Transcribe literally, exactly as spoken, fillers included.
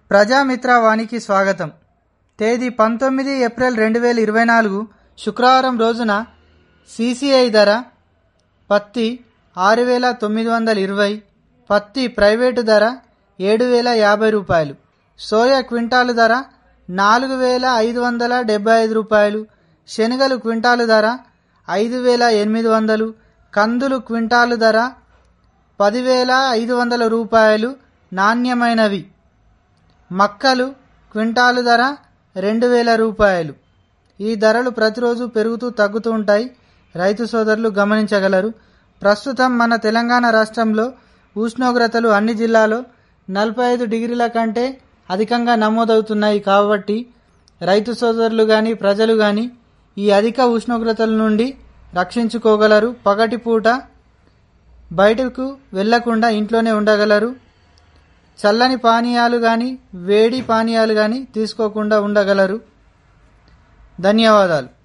ప్రజామిత్ర వానికి స్వాగతం. తేదీ పంతొమ్మిది ఏప్రిల్ రెండు వేల ఇరవై నాలుగు శుక్రవారం రోజున సీసీఐ ధర పత్తి ఆరు వేల తొమ్మిది వందల ఇరవై, పత్తి ప్రైవేటు ధర ఏడు వేల యాభై రూపాయలు, సోయా క్వింటాలు ధర నాలుగు వేల ఐదు వందల డెబ్బై ఐదు రూపాయలు, శనగలు క్వింటాలు ధర ఐదు వేల ఎనిమిది వందలు, కందులు క్వింటాలు ధర పదివేల ఐదు వందల రూపాయలు నాణ్యమైనవి, మక్కలు క్వింటాలు ధర రెండు వేల రూపాయలు. ఈ ధరలు ప్రతిరోజు పెరుగుతూ తగ్గుతూ ఉంటాయి. రైతు సోదరులు గమనించగలరు. ప్రస్తుతం మన తెలంగాణ రాష్ట్రంలో ఉష్ణోగ్రతలు అన్ని జిల్లాలో నలభై ఐదు డిగ్రీల కంటే అధికంగా నమోదవుతున్నాయి. కాబట్టి రైతు సోదరులు కానీ ప్రజలు కానీ ఈ అధిక ఉష్ణోగ్రతల నుండి రక్షించుకోగలరు. పగటిపూట బయటకు వెళ్లకుండా ఇంట్లోనే ఉండగలరు. చల్లని పానీయాలు కానీ వేడి పానీయాలు కానీ తీసుకోకుండా ఉండగలరు. ధన్యవాదాలు.